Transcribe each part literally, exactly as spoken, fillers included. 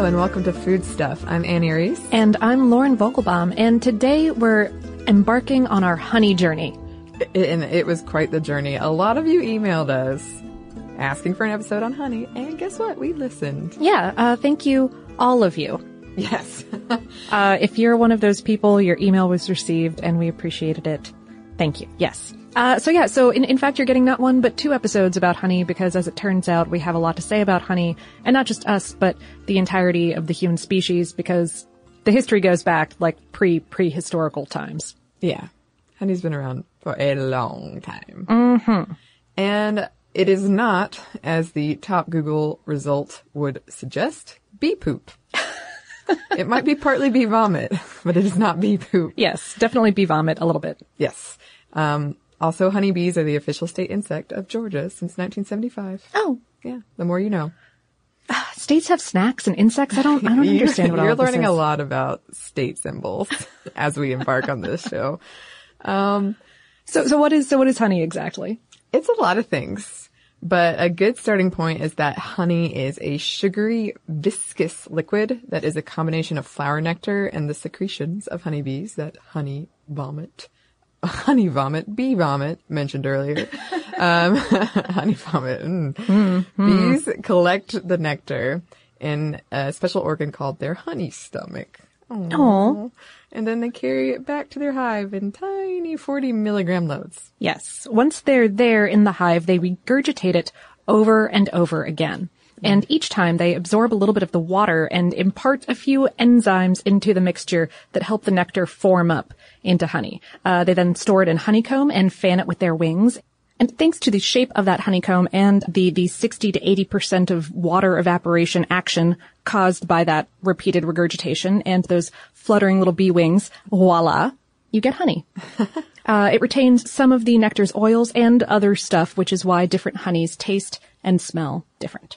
and welcome to Food Stuff. I'm Annie Reese. And I'm Lauren Vogelbaum, and today we're embarking on our honey journey. And it was quite the journey. A lot of you emailed us asking for an episode on honey, and guess what? We listened. Yeah, uh, thank you, all of you. Yes. uh, if you're one of those people, your email was received, and we appreciated it. Thank you. Yes. Uh, so yeah, so in, in fact, you're getting not one, but two episodes about honey, because as it turns out, we have a lot to say about honey, and not just us, but the entirety of the human species, because the history goes back, like, pre, prehistorical times. Yeah. Honey's been around for a long time. Mm-hmm. And it is not, as the top Google result would suggest, bee poop. It might be partly bee vomit, but it is not bee poop. Yes, definitely bee vomit a little bit. Yes. Um, also, honeybees are the official state insect of Georgia since nineteen seventy-five. Oh. Yeah, the more you know. Uh, states have snacks and insects? I don't, I don't understand what all You're of this learning is. a lot about state symbols as we embark on this show. Um, so, so what is, so what is honey exactly? It's a lot of things, but a good starting point is that honey is a sugary, viscous liquid that is a combination of flower nectar and the secretions of honeybees that honey vomit. Honey vomit, bee vomit, mentioned earlier. um, honey vomit. Mm. Mm-hmm. Bees collect the nectar in a special organ called their honey stomach. Aww. Aww. And then they carry it back to their hive in tiny forty milligram loads. Yes. Once they're there in the hive, they regurgitate it over and over again. And each time they absorb a little bit of the water and impart a few enzymes into the mixture that help the nectar form up into honey. Uh, they then store it in honeycomb and fan it with their wings. And thanks to the shape of that honeycomb and the, the sixty to eighty percent of water evaporation action caused by that repeated regurgitation and those fluttering little bee wings, voila, you get honey. uh, it retains some of the nectar's oils and other stuff, which is why different honeys taste and smell different.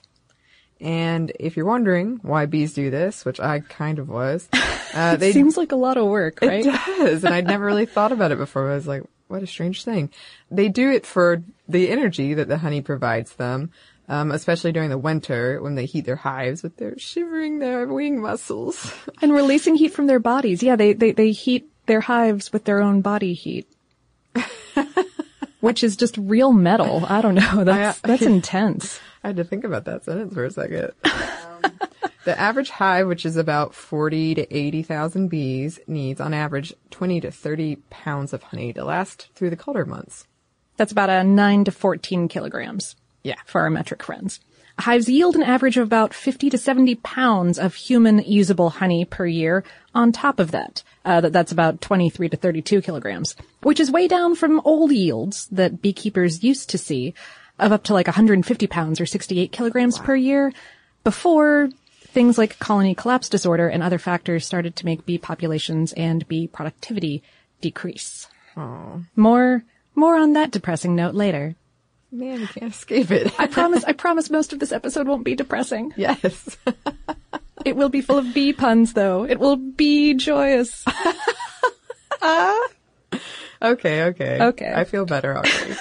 And if you're wondering why bees do this, which I kind of was, uh, it they seems like a lot of work, right? It does, and I'd never really thought about it before. I was like, what a strange thing. They do it for the energy that the honey provides them, um, especially during the winter when they heat their hives with their shivering their wing muscles. And releasing heat from their bodies. Yeah, they, they, they heat their hives with their own body heat. Which is just real metal. I don't know. That's, I, that's intense. I had to think about that sentence for a second. Um, the average hive, which is about forty to eighty thousand bees, needs on average twenty to thirty pounds of honey to last through the colder months. That's about a nine to fourteen kilograms. Yeah. For our metric friends. Hives yield an average of about fifty to seventy pounds of human usable honey per year. On top of that, uh, that that's about twenty-three to thirty-two kilograms, which is way down from old yields that beekeepers used to see of up to like one hundred fifty pounds or sixty-eight kilograms wow. per year before things like colony collapse disorder and other factors started to make bee populations and bee productivity decrease. Aww. More, more on that depressing note later. Man, you can't escape it. I promise, I promise most of this episode won't be depressing. Yes. It will be full of bee puns, though. It will be joyous. uh, okay, okay. Okay. I feel better already.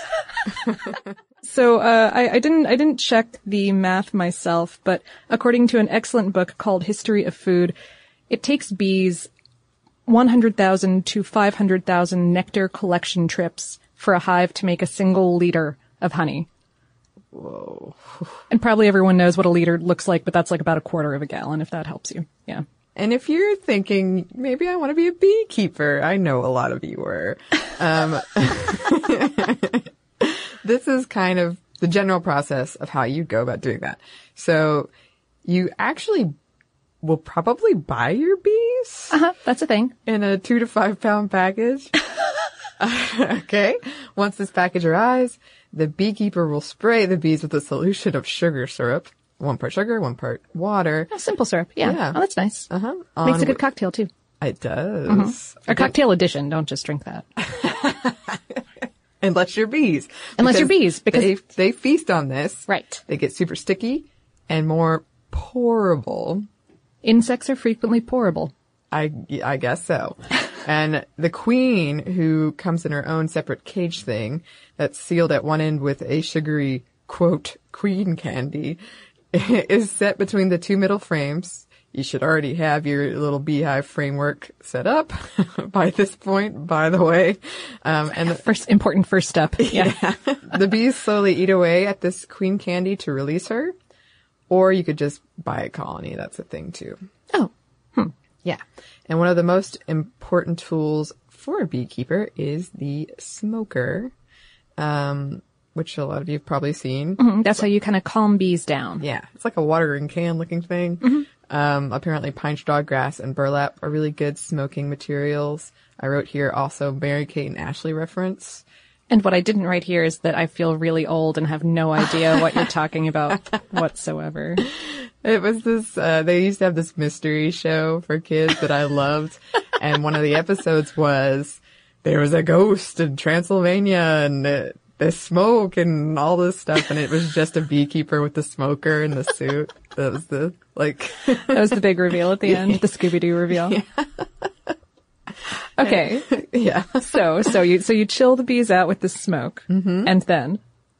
So, uh, I, I didn't, I didn't check the math myself, but according to an excellent book called History of Food, it takes bees one hundred thousand to five hundred thousand nectar collection trips for a hive to make a single liter of honey. Whoa. And probably everyone knows what a liter looks like, but that's like about a quarter of a gallon, if that helps you. Yeah. And if you're thinking, maybe I want to be a beekeeper, I know a lot of you were. Um, this is kind of the general process of how you go about doing that. So you actually will probably buy your bees. Uh-huh. That's a thing. In a two to five pound package. Okay. Once this package arrives, the beekeeper will spray the bees with a solution of sugar syrup. One part sugar, one part water. Oh, simple syrup. Yeah. yeah. Oh, that's nice. Uh-huh. Makes a good cocktail, too. It does. Mm-hmm. A cocktail edition. Don't just drink that. Unless you're bees. Unless you're bees. Because they, they feast on this. Right. They get super sticky and more pourable. Insects are frequently pourable. I, I guess so. And the queen, who comes in her own separate cage thing that's sealed at one end with a sugary, quote, queen candy, is set between the two middle frames You should already have your little beehive framework set up by this point, by the way. Um, and the First important first step. Yeah. yeah. The bees slowly eat away at this queen candy to release her, or you could just buy a colony. That's a thing too. Oh. Yeah. And one of the most important tools for a beekeeper is the smoker, um, which a lot of you have probably seen. Mhm. That's how you kind of calm bees down. Yeah. It's like a watering can looking thing. Mm-hmm. Um, apparently pine straw grass and burlap are really good smoking materials. I wrote here also Mary Kate and Ashley reference. And what I didn't write here is that I feel really old and have no idea what you're talking about whatsoever. It was this, uh, they used to have this mystery show for kids that I loved. And one of the episodes was, there was a ghost in Transylvania and uh, the smoke and all this stuff. And it was just a beekeeper with the smoker and the suit. That was the, like. That was the big reveal at the end, the Scooby-Doo reveal. Yeah. Okay. Yeah. So, so you, so you chill the bees out with the smoke. Mm-hmm. And then?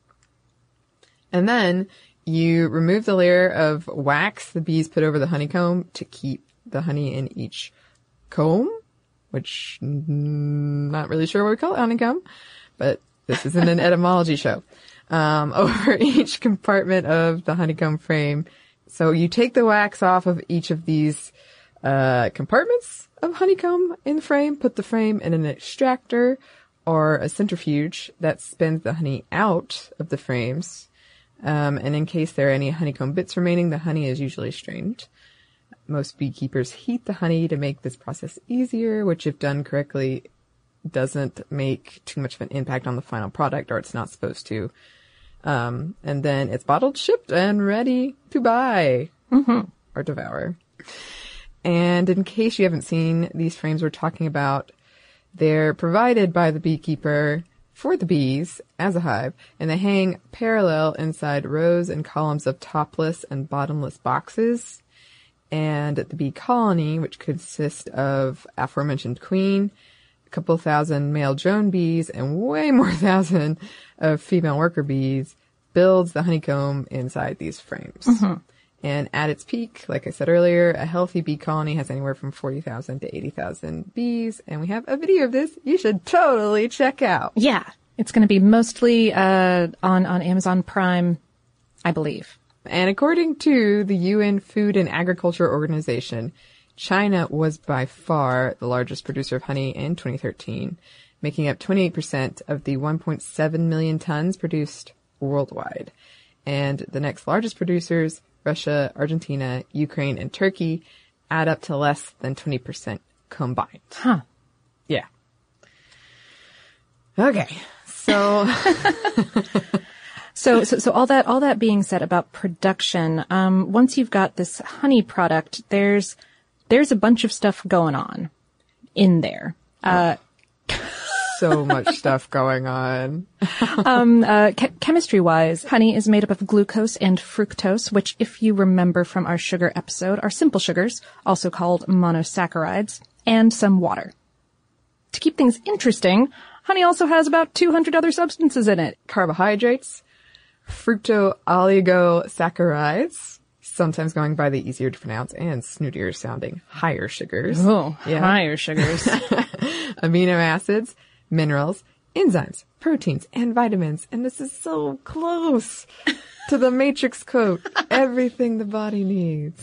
And then you remove the layer of wax the bees put over the honeycomb to keep the honey in each comb, which mm, not really sure what we call it, honeycomb, but this isn't an etymology show. Um, over each compartment of the honeycomb frame. So you take the wax off of each of these uh compartments of honeycomb in the frame, put the frame in an extractor or a centrifuge that spins the honey out of the frames. Um, and in case there are any honeycomb bits remaining, the honey is usually strained. Most beekeepers heat the honey to make this process easier, which if done correctly doesn't make too much of an impact on the final product, or it's not supposed to. Um, and then it's bottled, shipped, and ready to buy mm-hmm. or devour. And in case you haven't seen these frames we're talking about, they're provided by the beekeeper for the bees as a hive, and they hang parallel inside rows and columns of topless and bottomless boxes. And the bee colony, which consists of aforementioned queen, a couple thousand male drone bees, and way more thousand of female worker bees, builds the honeycomb inside these frames. Mm-hmm. And at its peak, like I said earlier, a healthy bee colony has anywhere from forty thousand to eighty thousand bees. And we have a video of this you should totally check out. Yeah. It's going to be mostly uh, on, on Amazon Prime, I believe. And according to the U N Food and Agriculture Organization, China was by far the largest producer of honey in twenty thirteen, making up twenty-eight percent of the one point seven million tons produced worldwide. And the next largest producers, Russia, Argentina, Ukraine, and Turkey, add up to less than twenty percent combined. Huh. Yeah. Okay. So, so, so, so all that, all that being said about production, um, once you've got this honey product, there's, there's a bunch of stuff going on in there. Uh, so much stuff going on. um, uh, che- chemistry-wise, honey is made up of glucose and fructose, which, if you remember from our sugar episode, are simple sugars, also called monosaccharides, and some water. To keep things interesting, honey also has about two hundred other substances in it. Carbohydrates, fructooligosaccharides, sometimes going by the easier to pronounce and snootier sounding higher sugars. Oh, yeah. Higher sugars. Amino acids, minerals, enzymes, proteins, and vitamins. And this is so close to the matrix code. Everything the body needs.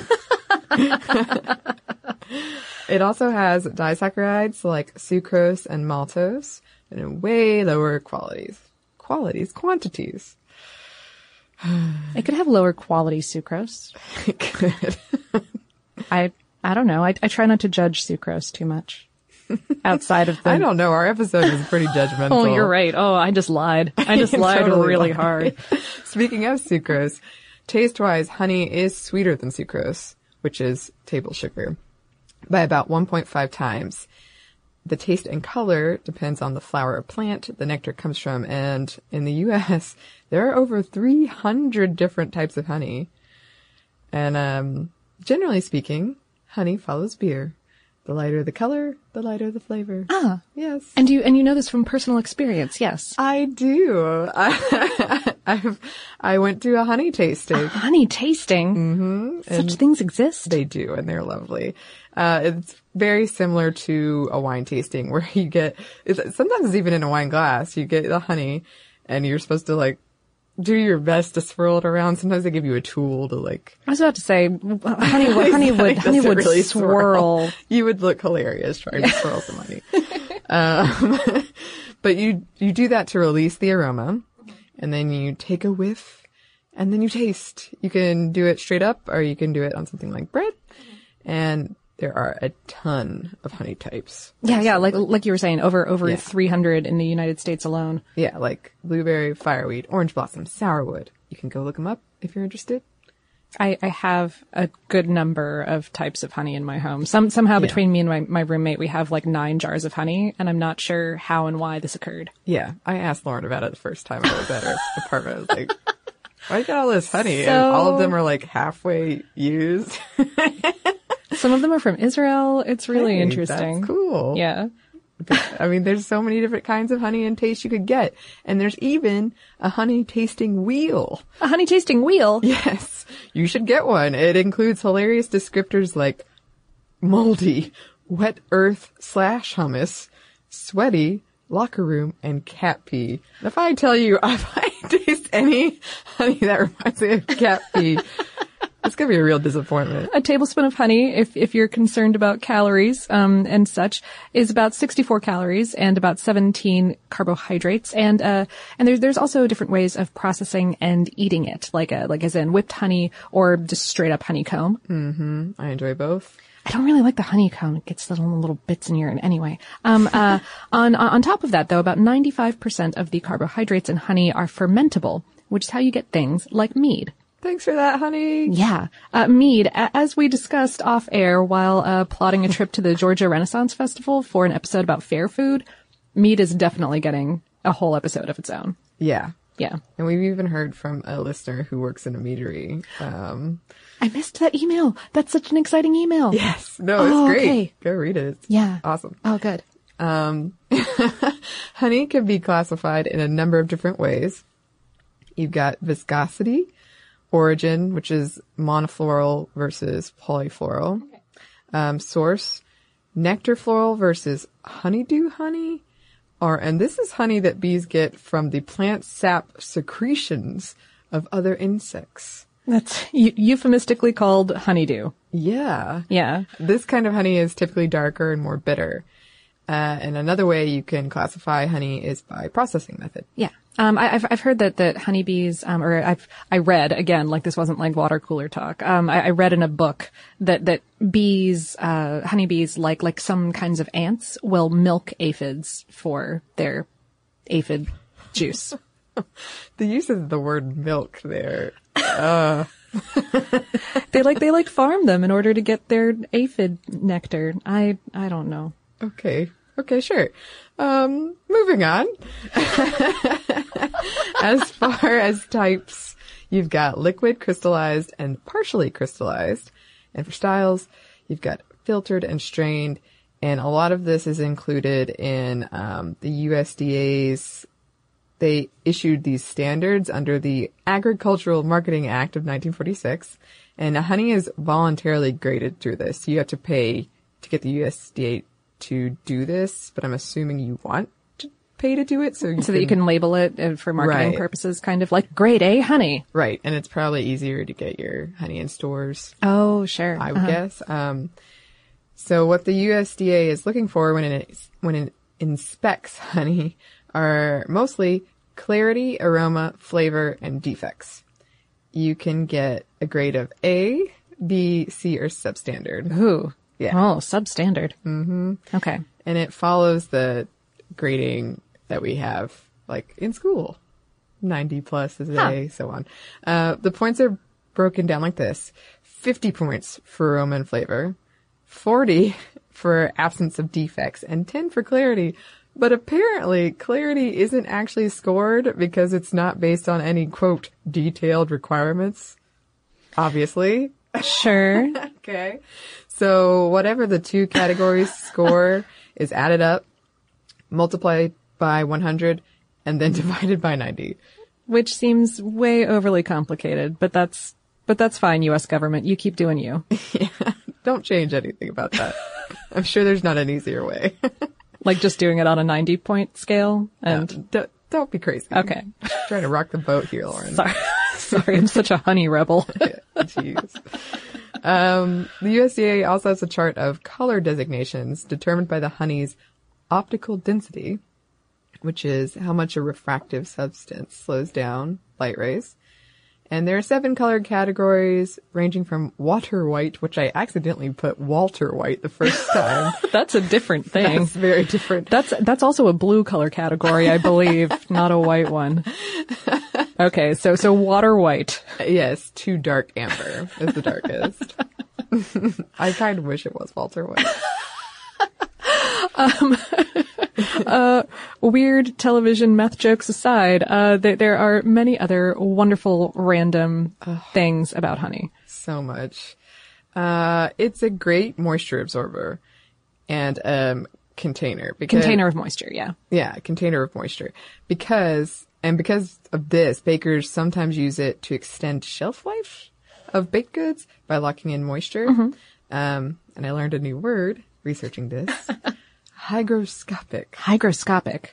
It also has disaccharides like sucrose and maltose, and in way lower qualities. Qualities, quantities. It could have lower quality sucrose. It could. I I don't know. I, I try not to judge sucrose too much. Outside of the... I don't know. Our episode is pretty judgmental. Oh, you're right. Oh, I just lied. I just lied totally really hard. Speaking of sucrose, taste-wise, honey is sweeter than sucrose, which is table sugar, by about one point five times. The taste and color depends on the flower or plant the nectar comes from, and in the U S, there are over three hundred different types of honey. And um generally speaking, honey follows beer. The lighter the color, the lighter the flavor. Ah. Yes. And you and you know this from personal experience, yes. I do. I've, I went to a honey tasting. Honey tasting? Mm-hmm. Such And things exist? They do, and they're lovely. Uh, it's very similar to a wine tasting where you get, it's, sometimes it's even in a wine glass, you get the honey and you're supposed to like do your best to swirl it around. Sometimes they give you a tool to like. I was about to say, honey, would- honey would, honey doesn't would really swirl. You would look hilarious trying to swirl some honey. Um, but you, you do that to release the aroma, and then you take a whiff, and then you taste. You can do it straight up, or you can do it on something like bread. And there are a ton of honey types. Yeah, yeah, like like you were saying, over over Yeah. three hundred in the United States alone. Yeah, like blueberry, fireweed, orange blossom, sourwood. You can go look them up if you're interested. I, I have a good number of types of honey in my home. Some somehow Yeah. between me and my, my roommate, we have like nine jars of honey, and I'm not sure how and why this occurred. Yeah, I asked Lauren about it the first time I was at her apartment. I was like, why you got all this honey? So- and all of them are like halfway used. Some of them are from Israel. It's really Hey, interesting. That's cool. Yeah. I mean, there's so many different kinds of honey and taste you could get. And there's even a honey tasting wheel. A honey tasting wheel. Yes, you should get one. It includes hilarious descriptors like moldy, wet earth slash hummus, sweaty, locker room, and cat pee. And if I tell you, if I taste any honey that reminds me of cat pee, it's going to be a real disappointment. A tablespoon of honey, if if you're concerned about calories um, and such, is about sixty-four calories and about seventeen carbohydrates. And uh, and there's there's also different ways of processing and eating it, like a, like as in whipped honey or just straight up honeycomb. Mm-hmm. I enjoy both. I don't really like the honeycomb. It gets little little bits in your anyway. Um, uh, on on top of that, though, about ninety-five percent of the carbohydrates in honey are fermentable, which is how you get things like mead. Thanks for that, honey. Yeah. Uh, mead, a- as we discussed off air while uh, plotting a trip to the Georgia Renaissance Festival for an episode about fair food, mead is definitely getting a whole episode of its own. Yeah. Yeah. And we've even heard from a listener who works in a meadery. Um, I missed that email. That's such an exciting email. yes. No, it's Oh, great. okay. Go read it. It's Yeah. awesome. Oh, good. Um, honey can be classified in a number of different ways. You've got viscosity, origin, which is monofloral versus polyfloral, um, source, nectar floral versus honeydew honey, or, and this is honey that bees get from the plant sap secretions of other insects. That's eu- euphemistically called honeydew. Yeah. Yeah. This kind of honey is typically darker and more bitter. Uh, and another way you can classify honey is by processing method. Yeah. Um, I, I've, I've heard that, that honeybees, um, or I've, I read, again, like this wasn't like water cooler talk. Um, I, I read in a book that, that bees, uh, honeybees, like, like some kinds of ants will milk aphids for their aphid juice. The use of the word milk there. They like, they like farm them in order to get their aphid nectar. I, I don't know. Okay. Okay, sure. Um, moving on. As far as types, you've got liquid, crystallized, and partially crystallized. And for styles, you've got filtered and strained. And a lot of this is included in um, the U S D A's. They issued these standards under the Agricultural Marketing Act of nineteen forty-six. And honey is voluntarily graded through this. You have to pay to get the U S D A to do this, but I'm assuming you want to pay to do it so you So that you can label it uh, for marketing Right. purposes, kind of like grade A honey. Right, and it's probably easier to get your honey in stores, Oh, sure. I would Uh-huh. guess. Um, so what the U S D A is looking for when it when it inspects honey are mostly clarity, aroma, flavor, and defects. You can get a grade of A, B, C, or substandard. Ooh. Yeah. Oh, substandard. Mm-hmm. Okay. And it follows the grading that we have, like, in school. ninety plus is Huh. A, so on. Uh, the points are broken down like this. fifty points for aroma and flavor, forty for absence of defects, and ten for clarity. But apparently, clarity isn't actually scored because it's not based on any, quote, detailed requirements. Obviously. Sure. Okay. So whatever the two categories score is added up, multiplied by one hundred, and then divided by ninety. which seems way overly complicated, but that's, but that's fine, U S government. You keep doing you. Yeah. Don't change anything about that. I'm sure there's not an easier way. Like just doing it on a ninety point scale and No, don't, don't be crazy. okay. Trying to rock the boat here, Lauren. Sorry. Sorry, I'm such a honey rebel. Jeez. Um, the U S D A also has a chart of color designations determined by the honey's optical density, which is how much a refractive substance slows down light rays. And there are seven color categories ranging from water white, which I accidentally put Walter White the first time. That's a different thing. That's very different. That's that's also a blue color category, I believe, not a white one. Okay, so so water white. Yes, to dark amber is the darkest. I kind of wish it was Walter White. Um, uh, weird television meth jokes aside, uh, th- there are many other wonderful random oh, things about honey. So much. Uh, it's a great moisture absorber and, um, container. Because, container of moisture, yeah. Yeah, container of moisture. Because, and because of this, bakers sometimes use it to extend shelf life of baked goods by locking in moisture. Mm-hmm. Um, and I learned a new word researching this. Hygroscopic. Hygroscopic.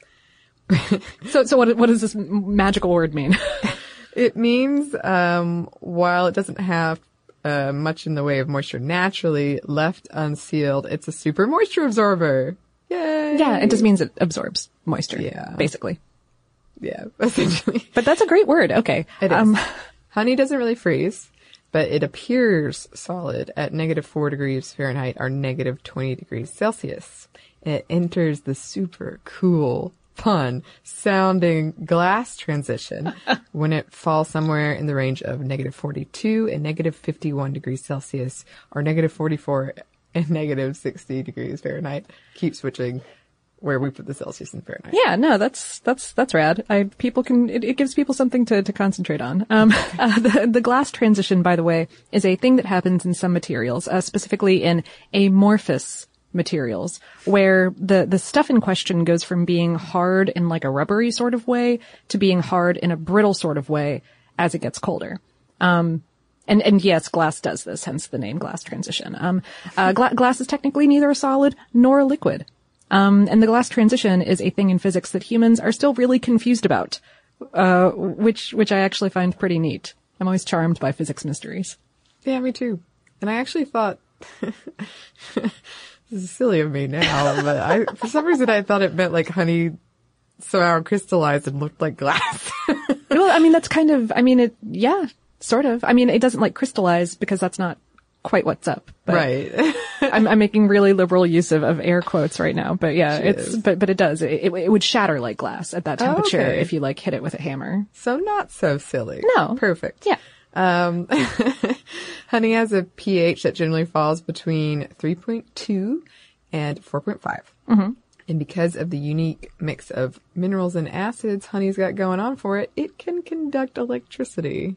so, so what, what does this magical word mean? It means, um, while it doesn't have, uh, much in the way of moisture naturally left unsealed, it's a super moisture absorber. Yay! Yeah, it just means it absorbs moisture. Yeah. Basically. Yeah, essentially. But that's a great word. Okay. It is. Um, Honey doesn't really freeze, but it appears solid at negative four degrees Fahrenheit or negative twenty degrees Celsius. It enters the super cool, fun sounding glass transition when it falls somewhere in the range of negative forty-two and negative fifty-one degrees Celsius or negative forty-four and negative sixty degrees Fahrenheit. Keep switching where we put the Celsius and Fahrenheit. Yeah, no, that's, that's, that's rad. I, people can, it, it gives people something to, to concentrate on. Um, uh, the, the glass transition, by the way, is a thing that happens in some materials, uh, specifically in amorphous materials, where the, the stuff in question goes from being hard in like a rubbery sort of way to being hard in a brittle sort of way as it gets colder. Um, and, and yes, glass does this, hence the name glass transition. Um, uh, gla- glass is technically neither a solid nor a liquid. Um, and the glass transition is a thing in physics that humans are still really confused about, uh, which, which I actually find pretty neat. I'm always charmed by physics mysteries. Yeah, me too. And I actually thought, this is silly of me now, but I, for some reason I thought it meant like honey somehow crystallized and looked like glass. Well, I mean, that's kind of, I mean, it, yeah, sort of. I mean, it doesn't like crystallize because that's not quite what's up. But right. I'm, I'm making really liberal use of, of air quotes right now, but yeah, She it's, is. but, but it does. It, it, it would shatter like glass at that temperature Oh, okay. if you like hit it with a hammer. So not so silly. No. Perfect. Yeah. Um, honey has a pH that generally falls between three point two and four point five. Mm-hmm. And because of the unique mix of minerals and acids honey's got going on for it, it can conduct electricity.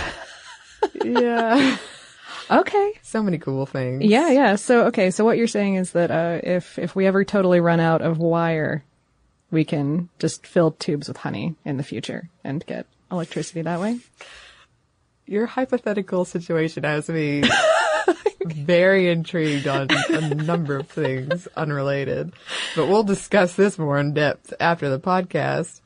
Yeah. Okay. So many cool things. Yeah, yeah. So, okay. So what you're saying is that, uh, if, if we ever totally run out of wire, we can just fill tubes with honey in the future and get electricity that way? Your hypothetical situation has me very intrigued on a number of things unrelated, but we'll discuss this more in depth after the podcast.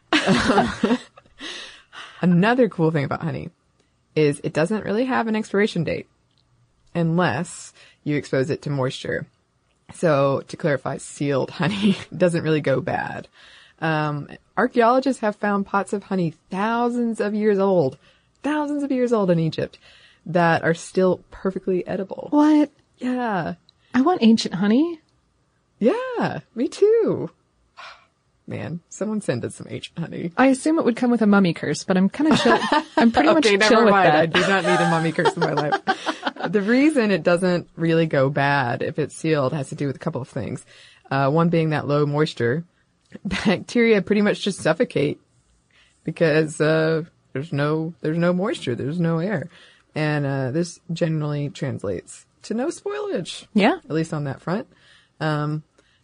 Another cool thing about honey is it doesn't really have an expiration date unless you expose it to moisture. So to clarify, sealed honey doesn't really go bad. Um, archaeologists have found pots of honey thousands of years old, thousands of years old in Egypt that are still perfectly edible. What? Yeah. I want ancient honey. Yeah, me too. Man, someone send us some ancient honey. I assume it would come with a mummy curse, but I'm kind of chill. I'm pretty much Okay, chill never with mind. I that. do not need a mummy curse in my life. The reason it doesn't really go bad if it's sealed has to do with a couple of things. Uh, one being that low moisture. Bacteria pretty much just suffocate because, uh, there's no, there's no moisture. There's no air. And, uh, this generally translates to no spoilage. Yeah. At least on that front. Um,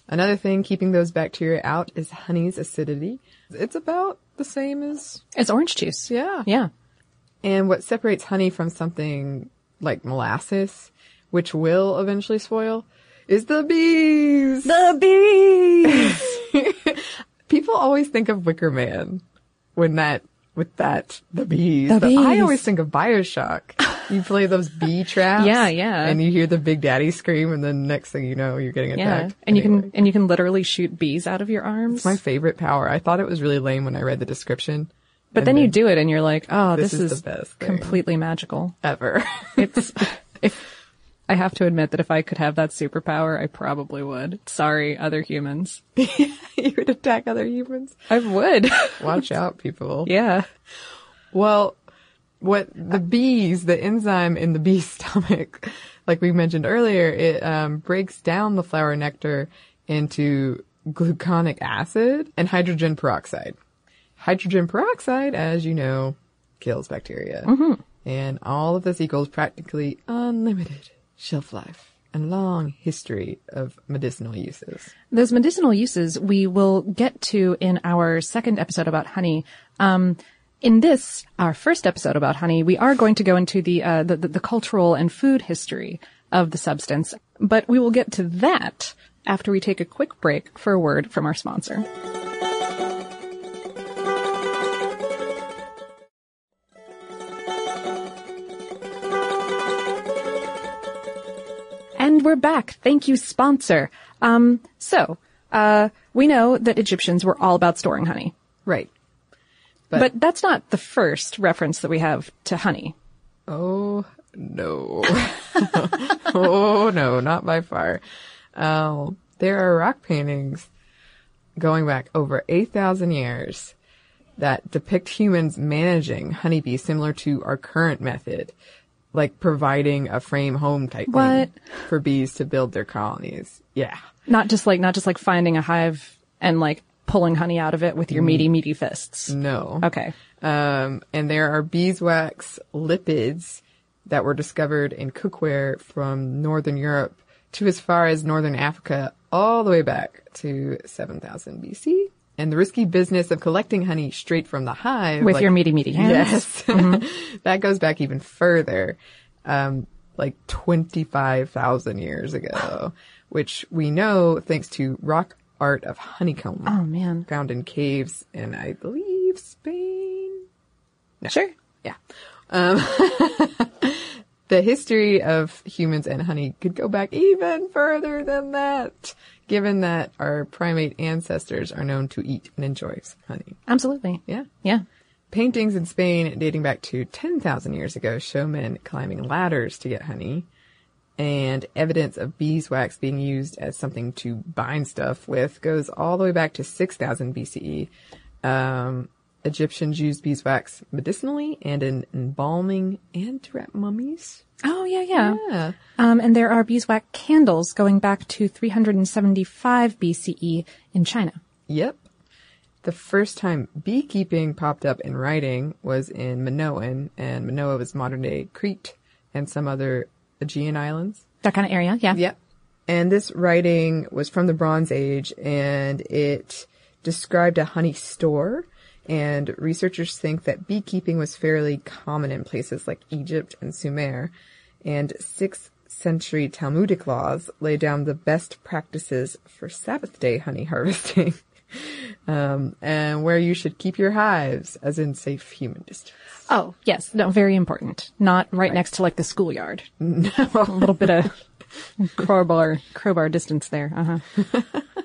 Another thing keeping those bacteria out is honey's acidity. It's about the same as... It's orange juice. Yeah. Yeah. And what separates honey from something like molasses, which will eventually spoil, is the bees. The bees! People always think of Wicker Man when that, with that, the bees. The But bees. I always think of BioShock. You play those bee traps. Yeah, yeah. And you hear the Big Daddy scream, and then next thing you know, you're getting Yeah. attacked. And you Anyway. can, and you can literally shoot bees out of your arms. It's my favorite power. I thought it was really lame when I read the description. But And then you do it and you're like, oh, this, This is is, the best thing. completely magical. Ever. It's, if, I have to admit that if I could have that superpower, I probably would. Sorry, other humans. You would attack other humans. I would. Watch out, people. Yeah. Well, what the bees, the enzyme in the bee's stomach, like we mentioned earlier, it um, breaks down the flower nectar into gluconic acid and hydrogen peroxide. Hydrogen peroxide, as you know, kills bacteria. Mm-hmm. And all of this equals practically unlimited shelf life and long history of medicinal uses. Those medicinal uses we will get to in our second episode about honey. Um, in this, our first episode about honey, we are going to go into the, uh, the, the, the cultural and food history of the substance, but we will get to that after we take a quick break for a word from our sponsor. And we're back. Thank you, sponsor. Um, so, uh, we know that Egyptians were all about storing honey. Right. But, that's not the first reference that we have to honey. Oh, no. Oh, no, not by far. Uh, there are rock paintings going back over eight thousand years that depict humans managing honeybees similar to our current method, like providing a frame home type What? thing for bees to build their colonies. Yeah. Not just like, not just like finding a hive and like pulling honey out of it with your meaty, meaty fists. No. Okay. Um, and there are beeswax lipids that were discovered in cookware from Northern Europe to as far as Northern Africa, all the way back to seven thousand B C. And the risky business of collecting honey straight from the hive. With like- your meaty, meaty hands. Yes. Mm-hmm. That goes back even further, um, like twenty-five thousand years ago, which we know thanks to rock art of honeycomb. Oh, man. Found in caves in, I believe, Spain. No. Sure. Yeah. Um, the history of humans and honey could go back even further than that, given that our primate ancestors are known to eat and enjoy some honey. Absolutely. Yeah. Yeah. Paintings in Spain dating back to ten thousand years ago show men climbing ladders to get honey, and evidence of beeswax being used as something to bind stuff with goes all the way back to six thousand B C E. Um, Egyptians used beeswax medicinally and in embalming and to wrap mummies. Oh, yeah, yeah. Yeah. Um, and there are beeswax candles going back to three hundred seventy-five B C E in China. Yep. The first time beekeeping popped up in writing was in Minoan, and Minoa was modern-day Crete and some other Aegean islands. That kind of area, yeah. Yep. And this writing was from the Bronze Age, and it described a honey store. And researchers think that beekeeping was fairly common in places like Egypt and Sumer. And sixth century Talmudic laws lay down the best practices for Sabbath day honey harvesting. um, and where you should keep your hives, as in safe human distance. Oh, yes. No, very important. Not right, next to like the schoolyard. No. A little bit of crowbar, crowbar distance there. Uh-huh.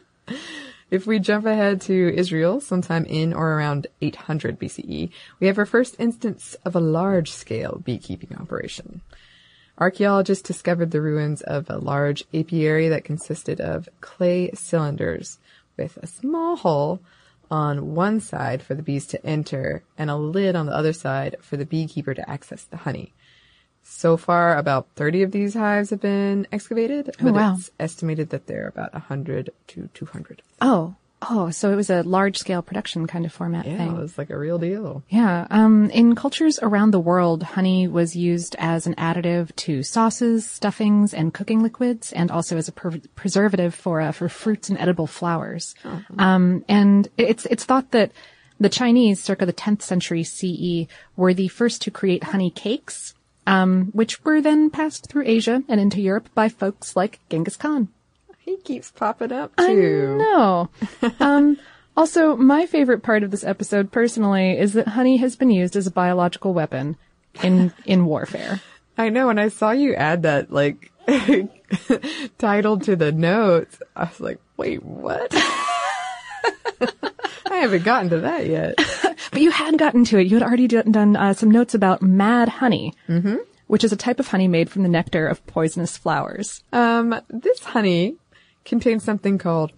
If we jump ahead to Israel, sometime in or around eight hundred B C E, we have our first instance of a large-scale beekeeping operation. Archaeologists discovered the ruins of a large apiary that consisted of clay cylinders with a small hole on one side for the bees to enter and a lid on the other side for the beekeeper to access the honey. So far, about thirty of these hives have been excavated, but wow. it's estimated that there are about one hundred to two hundred. Oh, Oh, so it was a large-scale production kind of format Yeah, thing. it was like a real deal. Yeah. Um, in cultures around the world, honey was used as an additive to sauces, stuffings, and cooking liquids, and also as a per- preservative for uh, for fruits and edible flowers. Oh. Um, and it's it's thought that the Chinese, circa the tenth century C E, were the first to create honey cakes, um, which were then passed through Asia and into Europe by folks like Genghis Khan. He keeps popping up, I too. know. um, also, my favorite part of this episode, personally, is that honey has been used as a biological weapon in in warfare. I know. When I saw you add that, like, title to the notes, I was like, wait, what? I haven't gotten to that yet. But you had gotten to it. You had already do- done uh, some notes about mad honey, mm-hmm. which is a type of honey made from the nectar of poisonous flowers. Um, this honey contains something called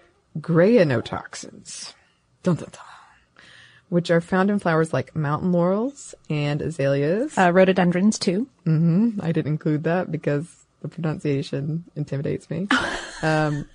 granotoxins, dun, dun, dun, which are found in flowers like mountain laurels and azaleas. Uh, rhododendrons, too. Mm-hmm. I didn't include that because the pronunciation intimidates me. um,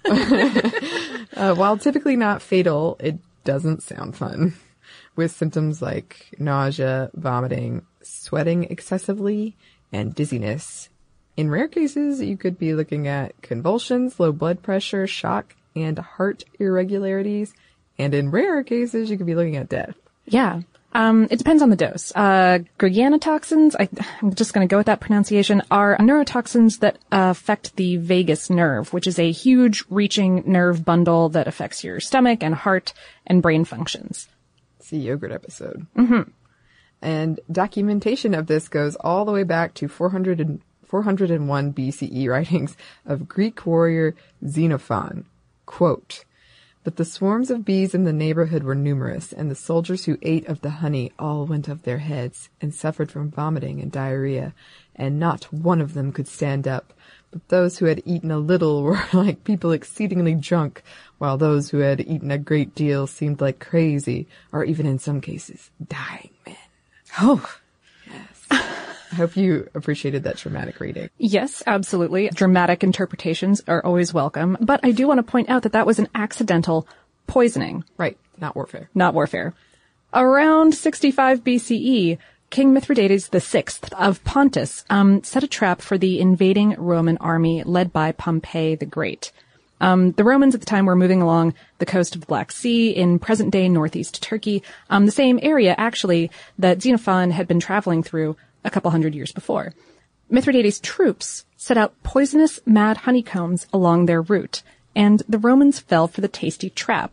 uh, while typically not fatal, it doesn't sound fun, with symptoms like nausea, vomiting, sweating excessively, and dizziness. In rare cases, you could be looking at convulsions, low blood pressure, shock, and heart irregularities. And in rarer cases, you could be looking at death. Yeah. Um, it depends on the dose. Uh, granotoxins, I, I'm just going to go with that pronunciation, are neurotoxins that uh, affect the vagus nerve, which is a huge reaching nerve bundle that affects your stomach and heart and brain functions. It's a yogurt episode. Mm-hmm. And documentation of this goes all the way back to four hundred and four hundred one B C E writings of Greek warrior Xenophon. Quote, "But the swarms of bees in the neighborhood were numerous, and the soldiers who ate of the honey all went of their heads, and suffered from vomiting and diarrhea, and not one of them could stand up. But those who had eaten a little were like people exceedingly drunk, while those who had eaten a great deal seemed like crazy, or even in some cases, dying men." Oh. Yes. I hope you appreciated that dramatic reading. Yes, absolutely. Dramatic interpretations are always welcome. But I do want to point out that that was an accidental poisoning. Right. Not warfare. Not warfare. Around sixty-five B C E, King Mithridates the Sixth of Pontus um, set a trap for the invading Roman army led by Pompey the Great. Um, the Romans at the time were moving along the coast of the Black Sea in present-day northeast Turkey, um, the same area, actually, that Xenophon had been traveling through a couple hundred years before. Mithridates' troops set out poisonous mad honeycombs along their route, and the Romans fell for the tasty trap.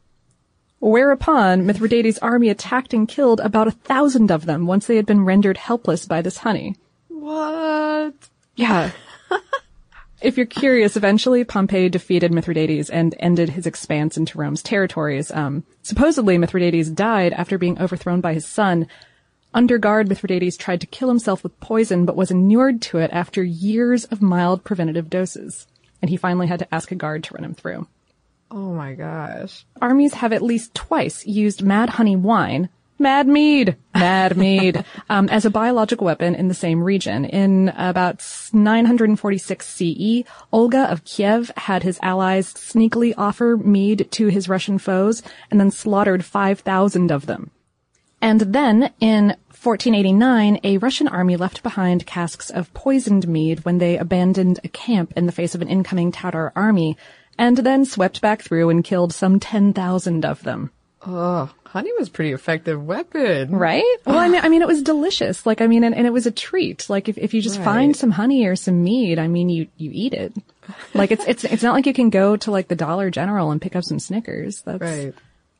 Whereupon Mithridates' army attacked and killed about a thousand of them once they had been rendered helpless by this honey. What? Yeah. If you're curious, eventually Pompey defeated Mithridates and ended his expanse into Rome's territories. Um, supposedly Mithridates died after being overthrown by his son. Under guard, Mithridates tried to kill himself with poison, but was inured to it after years of mild preventative doses. And he finally had to ask a guard to run him through. Oh my gosh. Armies have at least twice used mad honey wine, mad mead, mad mead, um, as a biological weapon in the same region. In about nine forty-six C E, Olga of Kiev had his allies sneakily offer mead to his Russian foes and then slaughtered five thousand of them. And then, in fourteen eighty-nine, a Russian army left behind casks of poisoned mead when they abandoned a camp in the face of an incoming Tatar army, and then swept back through and killed some ten thousand of them. Oh, honey was a pretty effective weapon. Right? Well, I mean, I mean, it was delicious. Like, I mean, and, and it was a treat. Like, if, if you just Right. find some honey or some mead, I mean, you, you eat it. Like, it's, it's, it's not like you can go to, like, the Dollar General and pick up some Snickers. That's Right.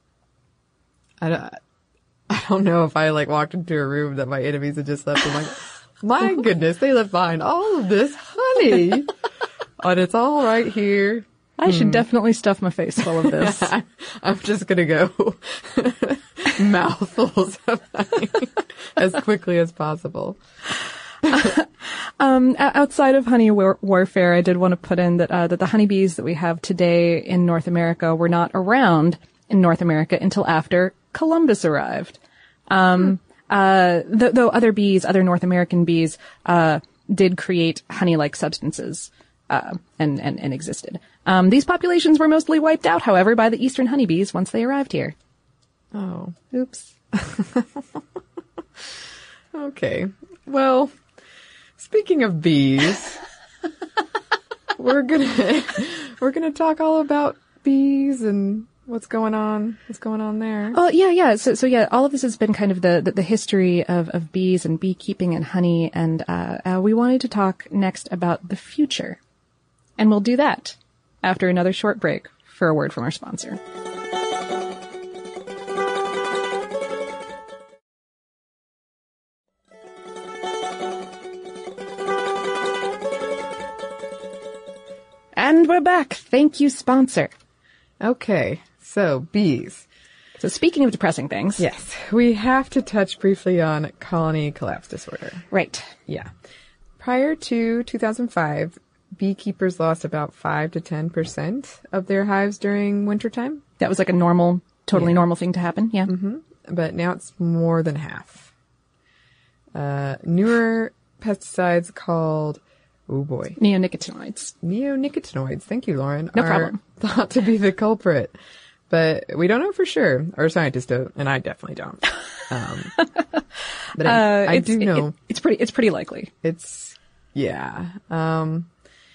I don't, I don't know if I, like, walked into a room that my enemies had just left. I'm like, my goodness, they left behind all of this honey. And it's all right here. I should definitely stuff my face full of this. I'm, I'm just gonna go mouthfuls of honey as quickly as possible. um, outside of honey war- warfare, I did want to put in that uh, that the honeybees that we have today in North America were not around in North America until after Columbus arrived. Um, hmm. uh, th- though other bees, other North American bees, uh, did create honey-like substances. Uh, and, and, and existed. Um, these populations were mostly wiped out, however, by the eastern honeybees once they arrived here. Oh. Oops. Okay. Well, speaking of bees, we're gonna we're gonna talk all about bees and what's going on, what's going on there. Oh, yeah, yeah. So, so yeah, all of this has been kind of the, the, the history of, of bees and beekeeping and honey. And, uh, uh, we wanted to talk next about the future. And we'll do that after another short break for a word from our sponsor. And we're back. Thank you, sponsor. Okay. So, bees. So speaking of depressing things. Yes. We have to touch briefly on colony collapse disorder. Right. Yeah. Prior to two thousand five, beekeepers lost about five to ten percent of their hives during wintertime. That was like a normal, totally Yeah. normal thing to happen. Yeah. Mm-hmm. But now it's more than half. Uh, newer pesticides called, oh boy, Neonicotinoids. neonicotinoids. Thank you, Lauren. No are problem. thought to be the culprit. But we don't know for sure. Our scientists don't, and I definitely don't. Um, but I, Uh, I it's, do know it- it's pretty, it's pretty likely. it's, yeah. Um,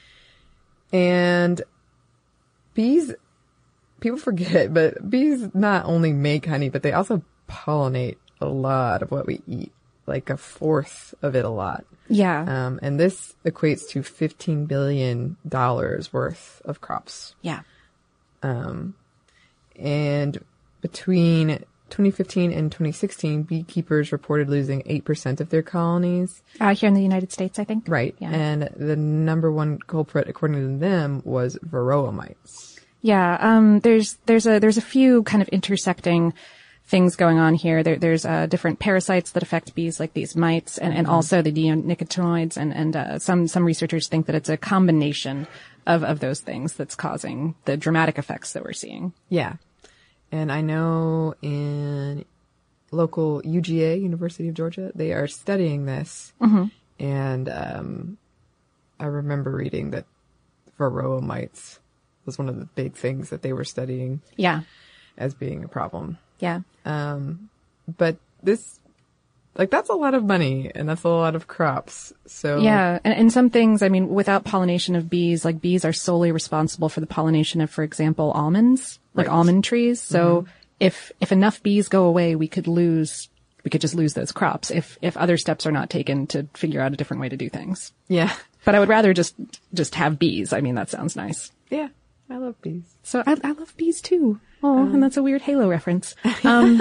and bees, people forget, but bees not only make honey, but they also pollinate a lot of what we eat, like a fourth of it a lot. Yeah. Um, and this equates to fifteen billion dollars worth of crops. yeah. Um, and between twenty fifteen and twenty sixteen, beekeepers reported losing eight percent of their colonies. Uh, here in the United States, I think. Right. Yeah. And the number one culprit, according to them, was varroa mites. Yeah. Um, there's, there's a, there's a few kind of intersecting things going on here. There, there's, uh, different parasites that affect bees, like these mites, and, and also the neonicotinoids, and, and, uh, some, some researchers think that it's a combination of, of those things that's causing the dramatic effects that we're seeing. Yeah. And I know in local U G A, University of Georgia, they are studying this. Mm-hmm. And um, I remember reading that varroa mites was one of the big things that they were studying Yeah. as being a problem. Yeah. Um, but this, like, that's a lot of money and that's a lot of crops. So Yeah, and, and some things, I mean, without pollination of bees, like bees are solely responsible for the pollination of, for example, almonds, like Right. almond trees. So if, if enough bees go away, we could lose, we could just lose those crops if, if other steps are not taken to figure out a different way to do things. yeah, But I would rather just, just have bees. I mean, that sounds nice. yeah, I love bees. So I, I love bees too. Oh, and that's a weird Halo reference. Um,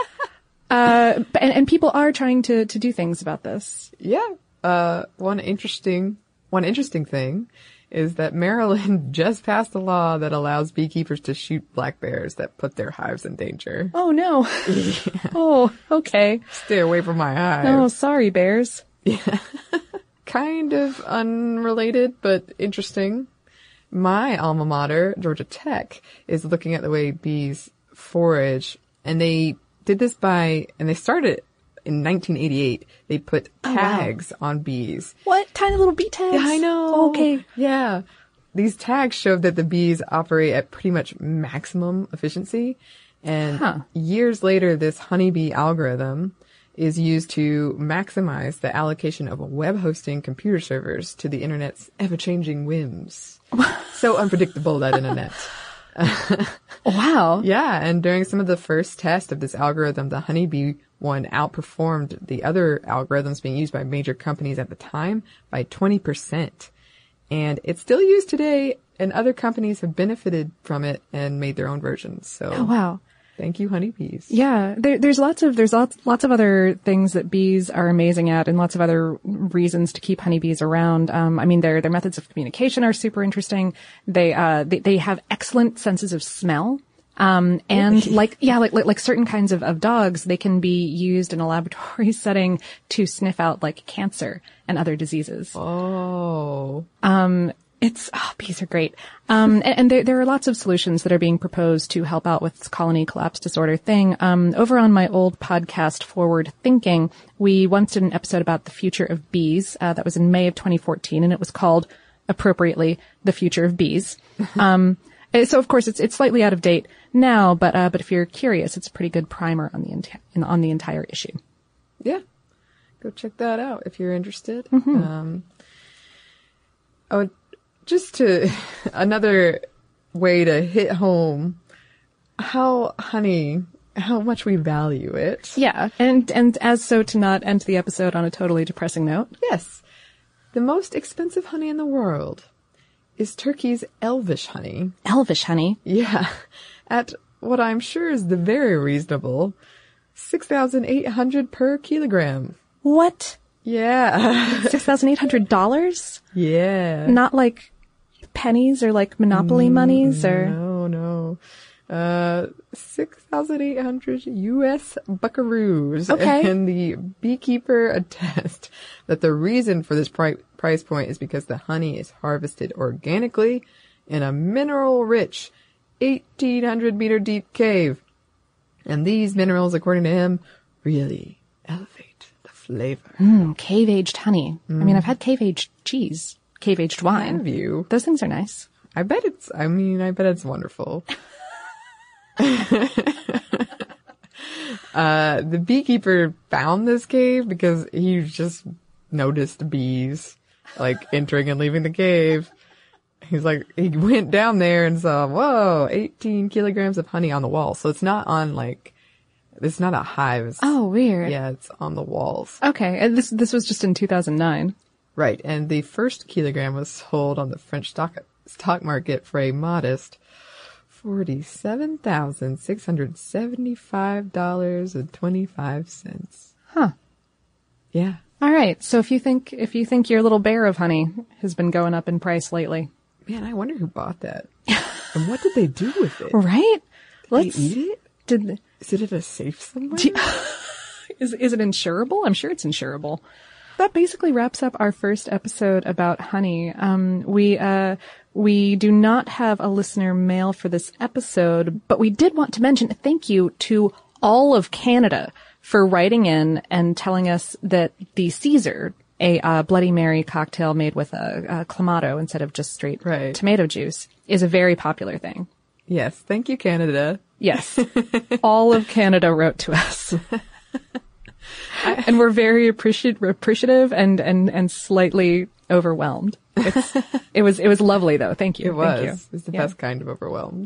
uh, but- and, and people are trying to, to do things about this. Yeah. Uh, one interesting, one interesting thing is that Maryland just passed a law that allows beekeepers to shoot black bears that put their hives in danger. Oh no. Oh, okay. Stay away from my hive. Oh, sorry, bears. Kind of unrelated, but interesting. My alma mater, Georgia Tech, is looking at the way bees forage, and they did this by, and they started in nineteen eighty-eight. They put tags on bees. What? Tiny little bee tags? Yeah, I know. Okay. Yeah. These tags showed that the bees operate at pretty much maximum efficiency. And Huh. years later, this honeybee algorithm is used to maximize the allocation of web hosting computer servers to the internet's ever-changing whims. So unpredictable, that internet. Wow. Yeah, and during some of the first tests of this algorithm, the honeybee one outperformed the other algorithms being used by major companies at the time by twenty percent. And it's still used today, and other companies have benefited from it and made their own versions. So Oh, wow. thank you, honeybees. Yeah, there, there's lots of there's lots lots of other things that bees are amazing at, and lots of other reasons to keep honeybees around. Um, I mean, their their methods of communication are super interesting. They uh they, they have excellent senses of smell. Um, and like, yeah, like, like, like certain kinds of, of dogs, they can be used in a laboratory setting to sniff out like cancer and other diseases. Oh. It's, oh, bees are great. Um, and, and there, there are lots of solutions that are being proposed to help out with this colony collapse disorder thing. Um, over on my old podcast, Forward Thinking, we once did an episode about the future of bees. Uh, that was in May of twenty fourteen, and it was called appropriately, The Future of Bees. Um, so of course it's it's slightly out of date now, but uh, but if you're curious, it's a pretty good primer on the enti- on the entire issue. Yeah, go check that out if you're interested. Mm-hmm. Um, oh, just to another way to hit home how honey, how much we value it. Yeah, and and as so to not end the episode on a totally depressing note. Yes, the most expensive honey in the world is Turkey's elvish honey. Elvish honey? Yeah, at what I'm sure is the very reasonable six thousand eight hundred per kilogram. What? Yeah. six thousand eight hundred dollars? Yeah. Not like pennies or like Monopoly monies or... No, no. Uh, six thousand eight hundred U S buckaroos. Okay. And the beekeeper attests that the reason for this pri- price point is because the honey is harvested organically in a mineral-rich eighteen hundred meter deep cave. And these minerals, according to him, really elevate the flavor. Mm, cave-aged honey. Mm. I mean, I've had cave-aged cheese, cave-aged wine. Have you? Those things are nice. I bet it's, I mean, I bet it's wonderful. uh, the beekeeper found this cave because he just noticed bees, like, entering and leaving the cave. He's like, he went down there and saw, whoa, eighteen kilograms of honey on the wall. So it's not on, like, it's not a hive. It's, oh, weird. Yeah, it's on the walls. Okay, and this this was just in two thousand nine. Right, and the first kilogram was sold on the French stock stock market for a modest forty-seven thousand six hundred seventy-five dollars and twenty-five cents. Huh. Yeah. All right. So if you think if you think your little bear of honey has been going up in price lately, man, I wonder who bought that. And what did they do with it? Right? Did Let's they eat it? Did they, is it at a safe somewhere? do, is is it insurable? I'm sure it's insurable. That basically wraps up our first episode about honey. Um, we uh, we do not have a listener mail for this episode, but we did want to mention a thank you to all of Canada for writing in and telling us that the Caesar, a uh, Bloody Mary cocktail made with a, a Clamato instead of just straight right. tomato juice, is a very popular thing. Yes. Thank you, Canada. Yes. All of Canada wrote to us. And we're very appreci- appreciative and, and, and slightly overwhelmed. It's, it was, it was lovely though. Thank you. It was. Thank you. It was the yeah. best kind of overwhelmed.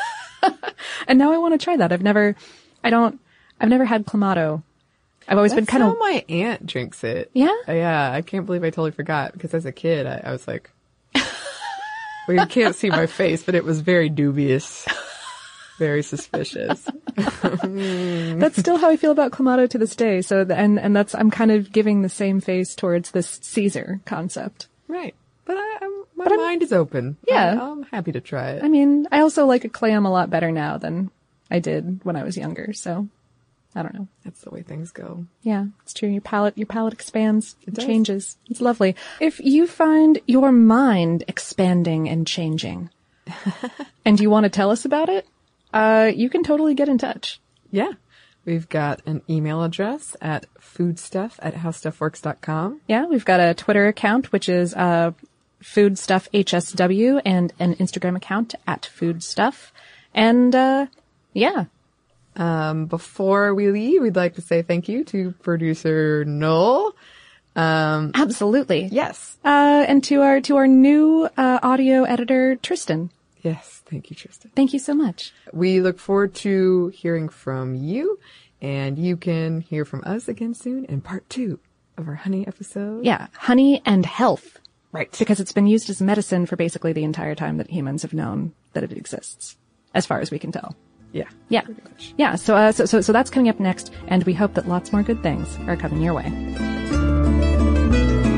And now I want to try that. I've never, I don't, I've never had Clamato. I've always That's been kind how of. my aunt drinks it. Yeah? Yeah. I can't believe I totally forgot because as a kid, I, I was like, well, you can't see my face, but it was very dubious. Very suspicious. That's still how I feel about Clamato to this day. So, the, and, and that's, I'm kind of giving the same face towards this Caesar concept. Right. But I, I'm, my But mind I'm, is open. Yeah. I, I'm happy to try it. I mean, I also like a clam a lot better now than I did when I was younger. So, I don't know. That's the way things go. Yeah, it's true. Your palate, your palate expands, it does. changes. It's lovely. If you find your mind expanding and changing, and you want to tell us about it, uh, you can totally get in touch. Yeah. We've got an email address at foodstuff at howstuffworks dot com. Yeah, we've got a Twitter account, which is uh, foodstuffhsw, and an Instagram account at foodstuff. And, uh, yeah. Um, before we leave, we'd like to say thank you to producer Noel. Um, Absolutely. yes. Uh, and to our, to our new, uh, audio editor, Tristan. Yes. Thank you, Tristan. Thank you so much. We look forward to hearing from you, and you can hear from us again soon in part two of our honey episode. Yeah. Honey and health. Right. Because it's been used as medicine for basically the entire time that humans have known that it exists, as far as we can tell. Yeah. Yeah. Pretty much. Yeah. So, uh, so, so, so that's coming up next, and we hope that lots more good things are coming your way.